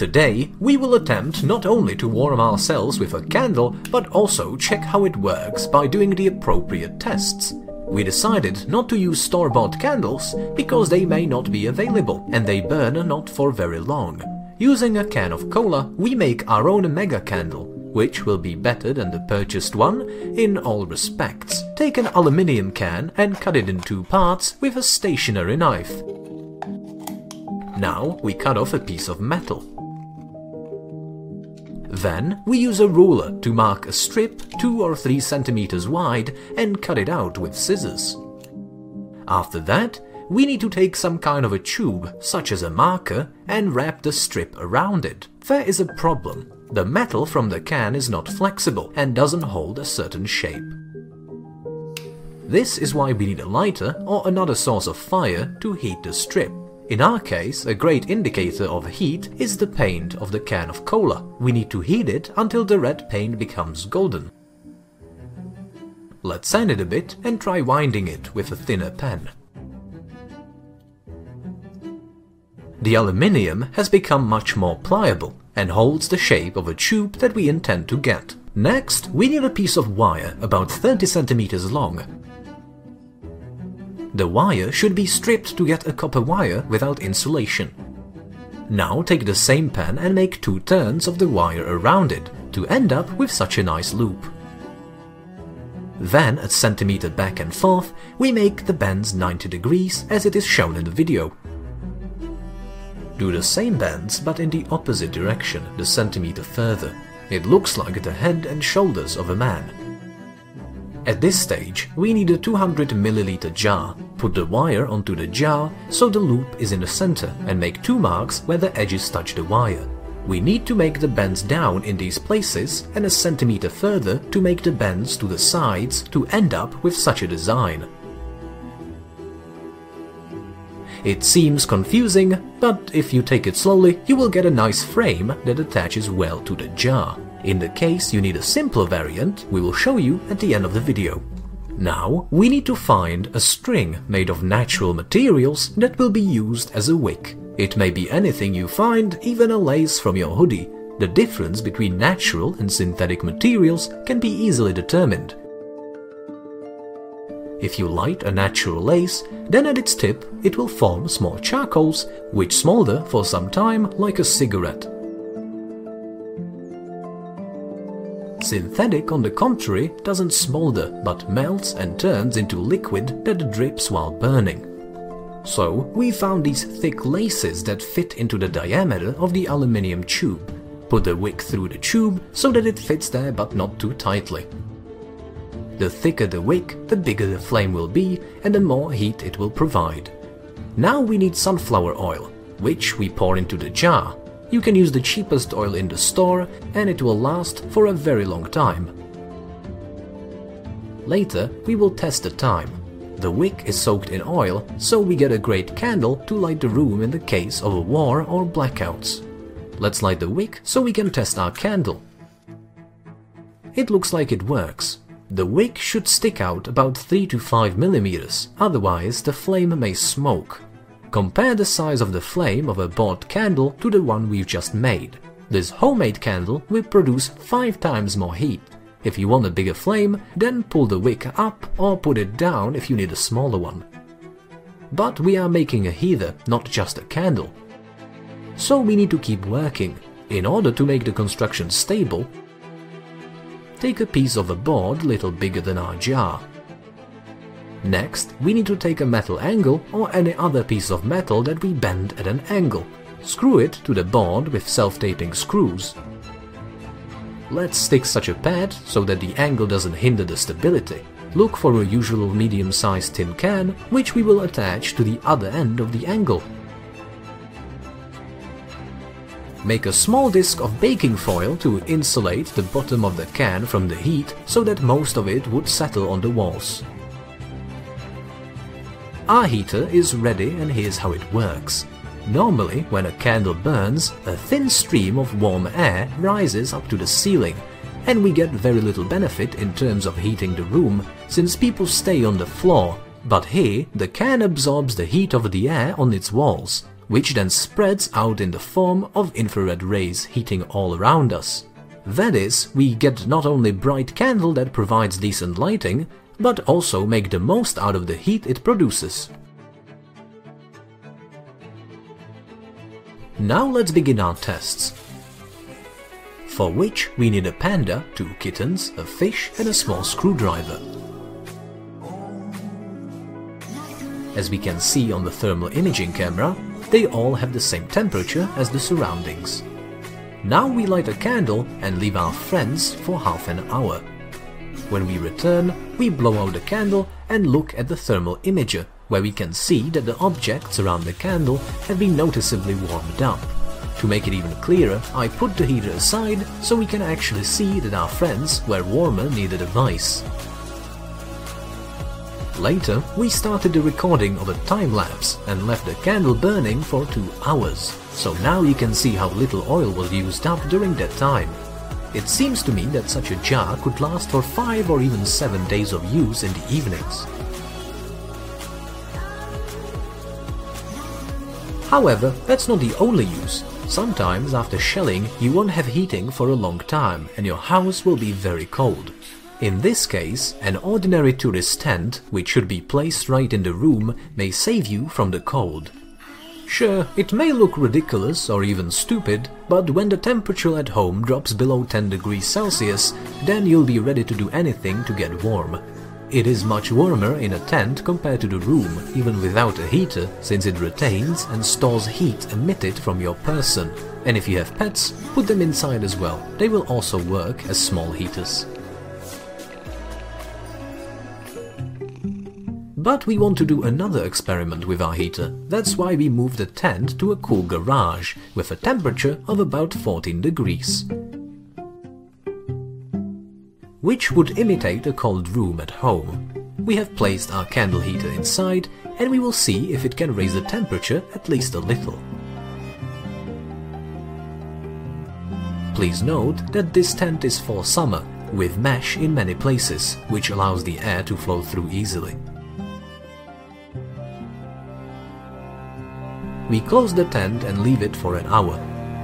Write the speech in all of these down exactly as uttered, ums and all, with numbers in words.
Today, we will attempt not only to warm ourselves with a candle, but also check how it works by doing the appropriate tests. We decided not to use store-bought candles because they may not be available and they burn not for very long. Using a can of cola, we make our own mega candle, which will be better than the purchased one in all respects. Take an aluminium can and cut it in two parts with a stationary knife. Now we cut off a piece of metal. Then we use a ruler to mark a strip two or three centimeters wide and cut it out with scissors. After that, we need to take some kind of a tube, such as a marker, and wrap the strip around it. There is a problem. The metal from the can is not flexible and doesn't hold a certain shape. This is why we need a lighter or another source of fire to heat the strip. In our case, a great indicator of heat is the paint of the can of cola. We need to heat it until the red paint becomes golden. Let's sand it a bit and try winding it with a thinner pen. The aluminium has become much more pliable and holds the shape of a tube that we intend to get. Next, we need a piece of wire about thirty centimeters long. The wire should be stripped to get a copper wire without insulation. Now take the same pen and make two turns of the wire around it to end up with such a nice loop. Then, a centimeter back and forth, we make the bends ninety degrees as it is shown in the video. Do the same bends but in the opposite direction, the centimeter further. It looks like the head and shoulders of a man. At this stage, we need a two hundred milliliter jar. Put the wire onto the jar so the loop is in the center and make two marks where the edges touch the wire. We need to make the bends down in these places and a centimeter further to make the bends to the sides to end up with such a design. It seems confusing, but if you take it slowly, you will get a nice frame that attaches well to the jar. In the case you need a simpler variant, we will show you at the end of the video. Now, we need to find a string made of natural materials that will be used as a wick. It may be anything you find, even a lace from your hoodie. The difference between natural and synthetic materials can be easily determined. If you light a natural lace, then at its tip it will form small charcoals, which smolder for some time like a cigarette. Synthetic, on the contrary, doesn't smolder, but melts and turns into liquid that drips while burning. So, we found these thick laces that fit into the diameter of the aluminium tube. Put the wick through the tube so that it fits there but not too tightly. The thicker the wick, the bigger the flame will be and the more heat it will provide. Now we need sunflower oil, which we pour into the jar. You can use the cheapest oil in the store and it will last for a very long time. Later, we will test the time. The wick is soaked in oil, so we get a great candle to light the room in the case of a war or blackouts. Let's light the wick so we can test our candle. It looks like it works. The wick should stick out about three to five millimeters, otherwise the flame may smoke. Compare the size of the flame of a bought candle to the one we've just made. This homemade candle will produce five times more heat. If you want a bigger flame, then pull the wick up or put it down if you need a smaller one. But we are making a heater, not just a candle. So we need to keep working. In order to make the construction stable, take a piece of a board little bigger than our jar. Next, we need to take a metal angle or any other piece of metal that we bend at an angle. Screw it to the board with self-taping screws. Let's stick such a pad so that the angle doesn't hinder the stability. Look for a usual medium-sized tin can, which we will attach to the other end of the angle. Make a small disc of baking foil to insulate the bottom of the can from the heat so that most of it would settle on the walls. Our heater is ready and here's how it works. Normally, when a candle burns, a thin stream of warm air rises up to the ceiling, and we get very little benefit in terms of heating the room, since people stay on the floor, but here the can absorbs the heat of the air on its walls. which then spreads out in the form of infrared rays heating all around us. That is, we get not only bright candle that provides decent lighting, but also make the most out of the heat it produces. Now let's begin our tests, for which we need a panda, two kittens, a fish and a small screwdriver. As we can see on the thermal imaging camera, they all have the same temperature as the surroundings. Now we light a candle and leave our friends for half an hour. When we return, we blow out the candle and look at the thermal imager, where we can see that the objects around the candle have been noticeably warmed up. To make it even clearer, I put the heater aside so we can actually see that our friends were warmer near the device. Later, we started the recording of a time-lapse and left the candle burning for two hours, so now you can see how little oil was used up during that time. It seems to me that such a jar could last for five or even seven days of use in the evenings. However, that's not the only use. Sometimes after shelling, you won't have heating for a long time and your house will be very cold. In this case, an ordinary tourist tent, which should be placed right in the room, may save you from the cold. Sure, it may look ridiculous or even stupid, but when the temperature at home drops below ten degrees Celsius, then you'll be ready to do anything to get warm. It is much warmer in a tent compared to the room, even without a heater, since it retains and stores heat emitted from your person. And if you have pets, put them inside as well. They will also work as small heaters. But we want to do another experiment with our heater. That's why we moved the tent to a cool garage with a temperature of about fourteen degrees, which would imitate a cold room at home. We have placed our candle heater inside and we will see if it can raise the temperature at least a little. Please note that this tent is for summer, with mesh in many places, which allows the air to flow through easily. We close the tent and leave it for an hour.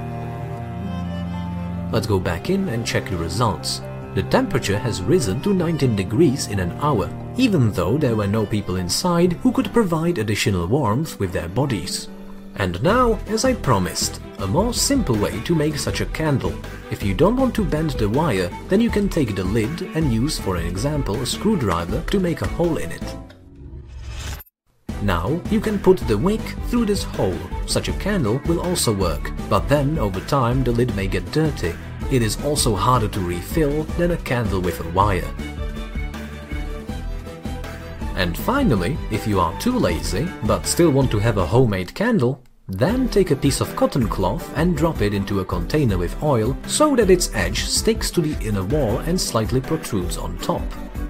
Let's go back in and check the results. The temperature has risen to nineteen degrees in an hour, even though there were no people inside who could provide additional warmth with their bodies. And now, as I promised, a more simple way to make such a candle. If you don't want to bend the wire, then you can take the lid and use, for an example, a screwdriver to make a hole in it. Now you can put the wick through this hole. Such a candle will also work, but then over time the lid may get dirty. It is also harder to refill than a candle with a wire. And finally, if you are too lazy but still want to have a homemade candle, then take a piece of cotton cloth and drop it into a container with oil so that its edge sticks to the inner wall and slightly protrudes on top.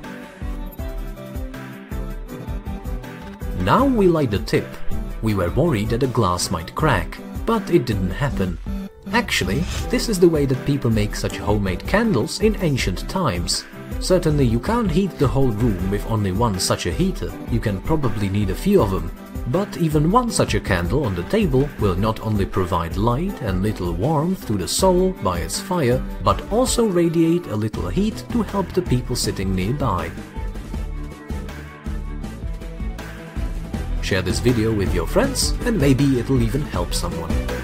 Now we light the tip. We were worried that the glass might crack, but it didn't happen. Actually, this is the way that people make such homemade candles in ancient times. Certainly you can't heat the whole room with only one such a heater. You can probably need a few of them. But even one such a candle on the table will not only provide light and little warmth to the soul by its fire, but also radiate a little heat to help the people sitting nearby. Share this video with your friends and maybe it'll even help someone.